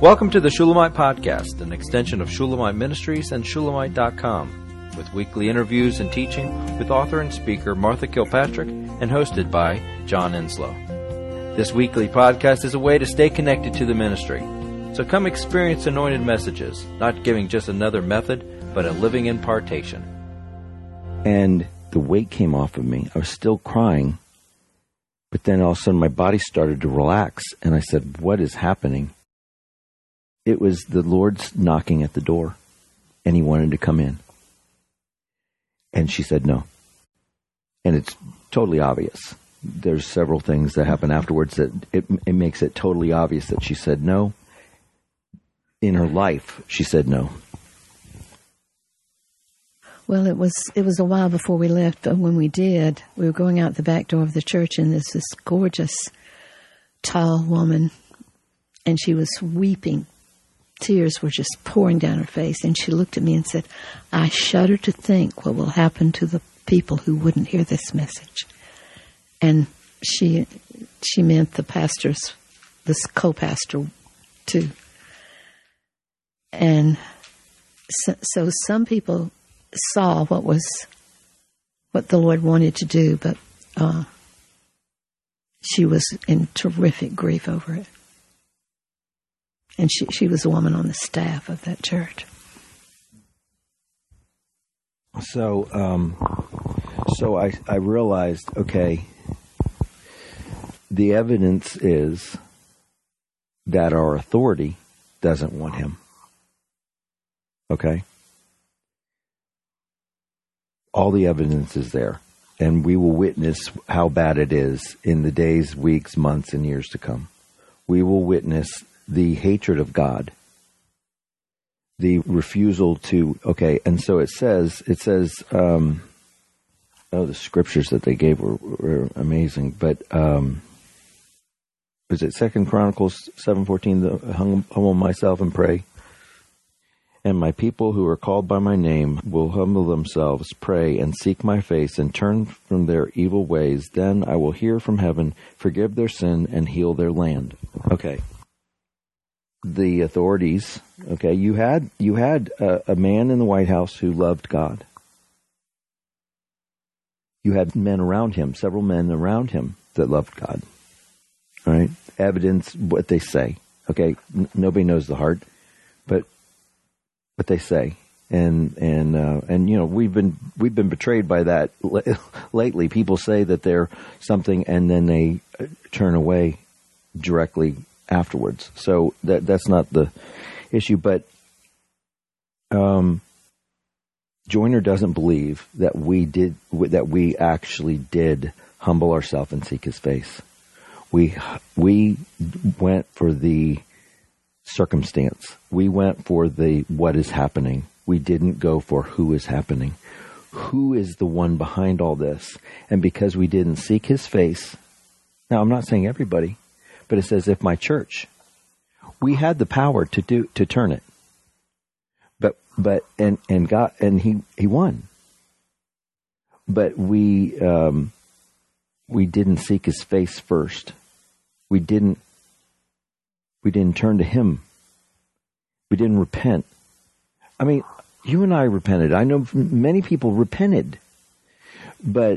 Welcome to the Shulamite Podcast, an extension of Shulamite Ministries and Shulamite.com, with weekly interviews and teaching with author and speaker Martha Kilpatrick and hosted by John Enslow. This weekly podcast is a way to stay connected to the ministry. So come experience anointed messages, not giving just another method, but a living impartation. And the weight came off of me. I was still crying, but then all of a sudden my body started to relax, and I said, "What is happening?" It was the Lord's knocking at the door, and He wanted to come in. And she said no. And it's totally obvious. There's several things that happen afterwards that it makes it totally obvious that she said no. In her life, she said no. Well, it was a while before we left, but when we did, we were going out the back door of the church, and there's this gorgeous, tall woman, and she was weeping. Tears were just pouring down her face, and she looked at me and said, "I shudder to think what will happen to the people who wouldn't hear this message." And she meant the pastors, this co-pastor too. And so some people saw what the Lord wanted to do, but she was in terrific grief over it. And she was a woman on the staff of that church. So I realized, okay, the evidence is that our authority doesn't want him. Okay? All the evidence is there, and we will witness how bad it is in the days, weeks, months, and years to come. We will witness the hatred of God, the refusal to, okay, and so it says, the scriptures that they gave were amazing, but, was it 2 Chronicles 7:14, humble myself and pray, and my people who are called by my name will humble themselves, pray, and seek my face, and turn from their evil ways, then I will hear from heaven, forgive their sin, and heal their land. Okay. The authorities, okay, you had a man in the White House who loved God. You had men around him, several men around him that loved God. All right, evidence what they say. Okay, nobody knows the heart, but what they say, and you know we've been betrayed by that lately. People say that they're something, and then they turn away directly afterwards. So that's not the issue, but Joyner doesn't believe that we actually did humble ourselves and seek His face. We went for the circumstance. We went for the what is happening. We didn't go for who is happening. Who is the one behind all this? And because we didn't seek His face, now I'm not saying everybody, but it says, if my church, we had the power to turn it, but God, and he won, but we didn't seek His face first. We didn't turn to Him. We didn't repent. I mean, you and I repented. I know many people repented, but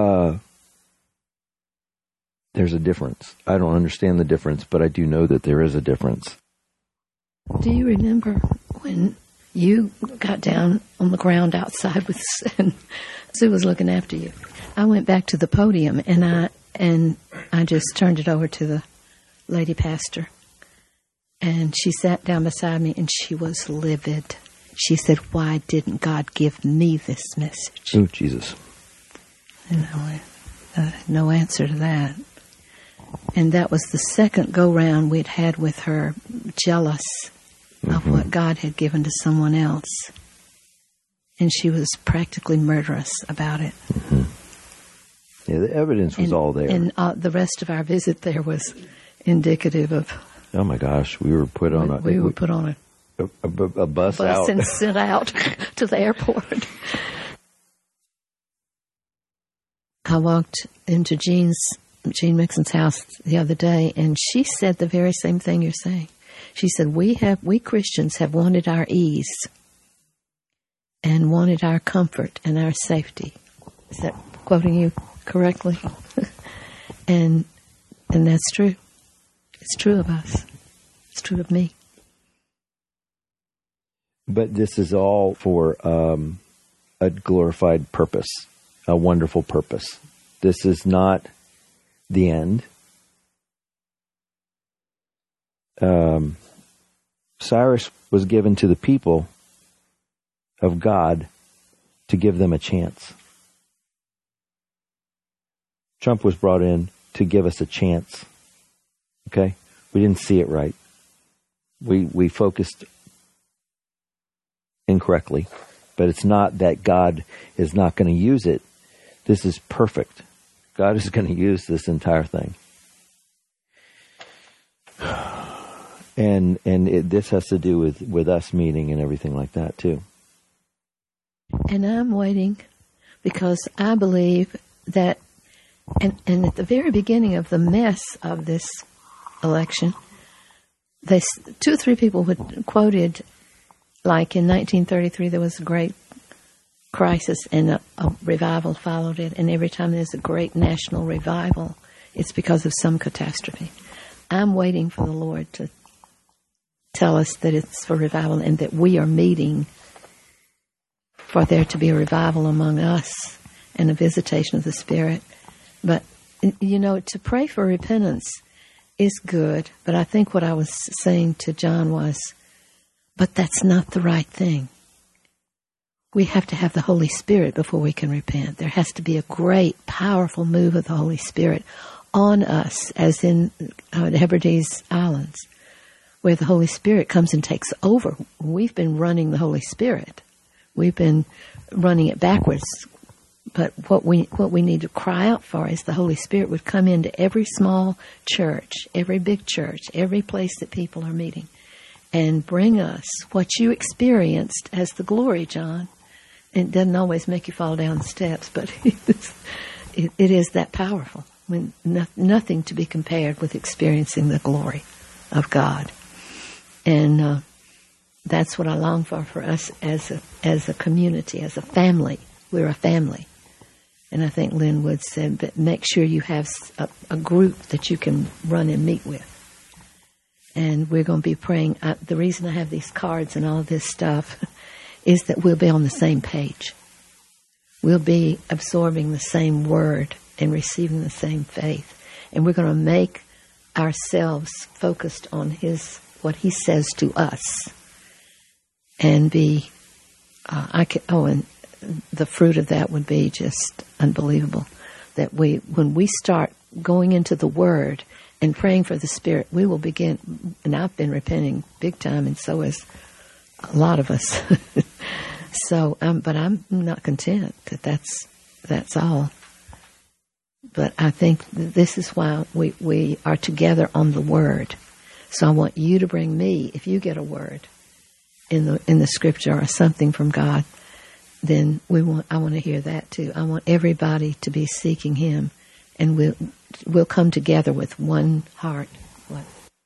there's a difference. I don't understand the difference, but I do know that there is a difference. Do you remember when you got down on the ground outside with Sue was looking after you? I went back to the podium and I just turned it over to the lady pastor. And she sat down beside me and she was livid. She said, "Why didn't God give me this message?" Oh, Jesus. No answer to that. And that was the second go-round we'd had with her, jealous of what God had given to someone else. And she was practically murderous about it. Mm-hmm. Yeah, the evidence was all there. And the rest of our visit there was indicative of... Oh, my gosh. We were put on a bus out. And sent out to the airport. I walked into Jean Mixon's house the other day, and she said the very same thing you're saying. She said, we Christians have wanted our ease and wanted our comfort and our safety. Is that quoting you correctly? and that's true. It's true of us. It's true of me. But this is all for a glorified purpose, a wonderful purpose. This is not the end. Cyrus was given to the people of God to give them a chance. Trump was brought in to give us a chance. Okay? We didn't see it right. We focused incorrectly. But it's not that God is not going to use it. This is perfect. God is going to use this entire thing. And this has to do with us meeting and everything like that too. And I'm waiting because I believe that, and at the very beginning of the mess of this election, 2 or 3 people quoted, like in 1933, there was a great crisis and a revival followed it. And every time there's a great national revival, it's because of some catastrophe. I'm waiting for the Lord to tell us that it's for revival and that we are meeting for there to be a revival among us and a visitation of the Spirit. But, to pray for repentance is good. But I think what I was saying to John was, but that's not the right thing. We have to have the Holy Spirit before we can repent. There has to be a great, powerful move of the Holy Spirit on us, as in the Hebrides Islands, where the Holy Spirit comes and takes over. We've been running the Holy Spirit. We've been running it backwards. But what we need to cry out for is the Holy Spirit would come into every small church, every big church, every place that people are meeting, and bring us what you experienced as the glory, John. It doesn't always make you fall down the steps, but it is that powerful. Nothing to be compared with experiencing the glory of God. And that's what I long for us as a community, as a family. We're a family. And I think Lynn Wood said that make sure you have a group that you can run and meet with. And we're going to be praying. The reason I have these cards and all of this stuff is that we'll be on the same page. We'll be absorbing the same word and receiving the same faith. And we're going to make ourselves focused on what he says to us. And and the fruit of that would be just unbelievable. That when we start going into the Word and praying for the Spirit, we will begin, and I've been repenting big time, and so has a lot of us. So, but I'm not content that that's all. But I think this is why we are together on the Word. So I want you to bring me, if you get a word in the Scripture or something from God, then I want to hear that too. I want everybody to be seeking Him, and we'll come together with one heart. What?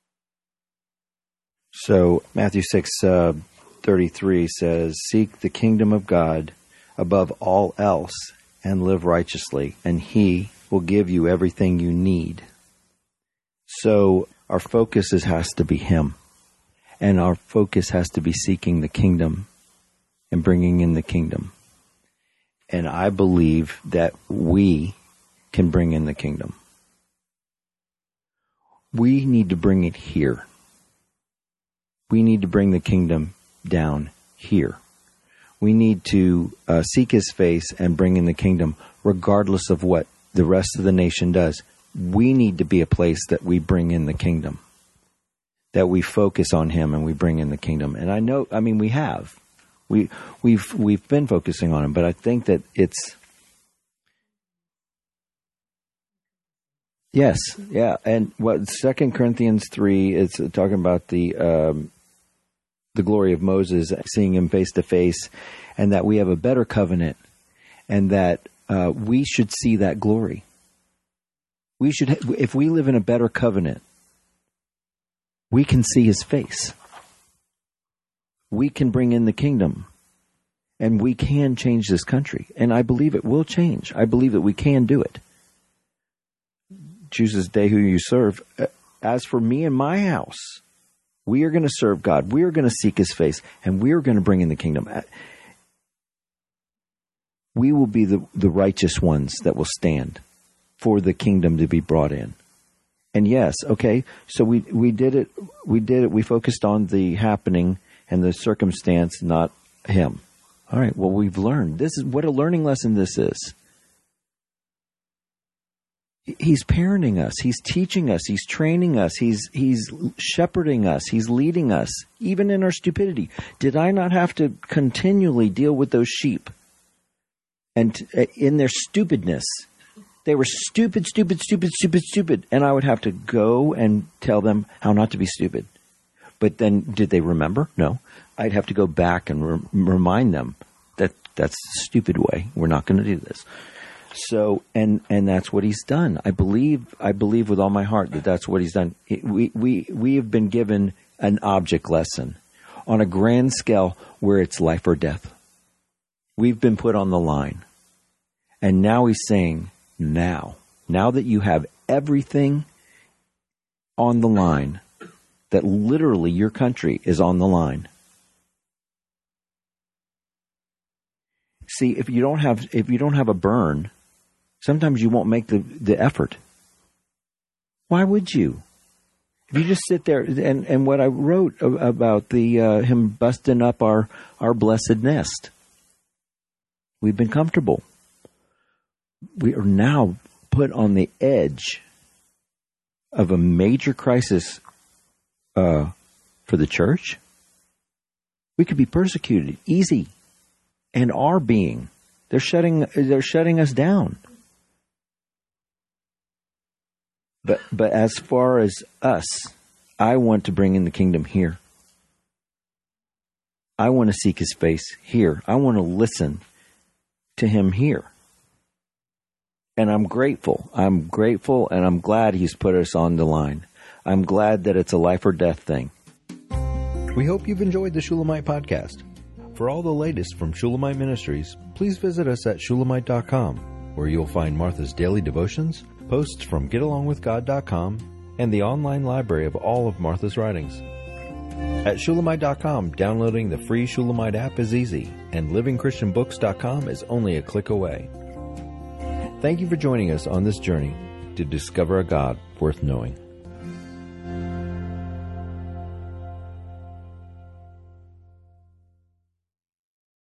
So Matthew 6:33 says, "Seek the kingdom of God above all else, and live righteously, and He will give you everything you need." So our focus has to be Him, and our focus has to be seeking the kingdom and bringing in the kingdom. And I believe that we can bring in the kingdom. We need to bring it here. We need to bring the kingdom down here. We need to seek His face and bring in the kingdom regardless of what the rest of the nation does. We need to be a place that we bring in the kingdom, that we focus on Him and we bring in the kingdom. And we have. We've been focusing on Him, but I think that it's yes, yeah. And what 2 Corinthians 3 is talking about the glory of Moses, seeing Him face to face, and that we have a better covenant, and that we should see that glory. We should, if we live in a better covenant, we can see his face. We can bring in the kingdom. And we can change this country. And I believe it will change. I believe that we can do it. Choose this day who you serve. As for me and my house, we are going to serve God. We are going to seek his face. And we are going to bring in the kingdom. We will be the righteous ones that will stand for the kingdom to be brought in. And yes, okay, so we did it. We did it. We focused on the happening and the circumstance, not him. All right, well, we've learned. This is what a learning lesson this is. He's parenting us. He's teaching us. He's training us. He's shepherding us. He's leading us, even in our stupidity. Did I not have to continually deal with those sheep? And in their stupidness, they were stupid. And I would have to go and tell them how not to be stupid. But then, did they remember? No. I'd have to go back and remind them that that's the stupid way. We're not going to do this. So, and that's what he's done. I believe with all my heart that that's what he's done. We have been given an object lesson on a grand scale where it's life or death. We've been put on the line. And now he's saying, now that you have everything on the line, that literally your country is on the line. See, if you don't have a burn, sometimes you won't make the effort. Why would you? If you just sit there and what I wrote about him busting up our blessed nest. We've been comfortable. We are now put on the edge of a major crisis for the church. We could be persecuted easy, and are being. They're shutting us down. But as far as us, I want to bring in the kingdom here. I want to seek his face here. I want to listen to him here. And I'm grateful. And I'm glad he's put us on the line. I'm glad that it's a life or death thing. We hope you've enjoyed the Shulamite podcast. For all the latest from Shulamite Ministries, please visit us at Shulamite.com, where you'll find Martha's daily devotions, posts from GetAlongWithGod.com, and the online library of all of Martha's writings. At Shulamite.com, downloading the free Shulamite app is easy, and LivingChristianBooks.com is only a click away. Thank you for joining us on this journey to discover a God worth knowing.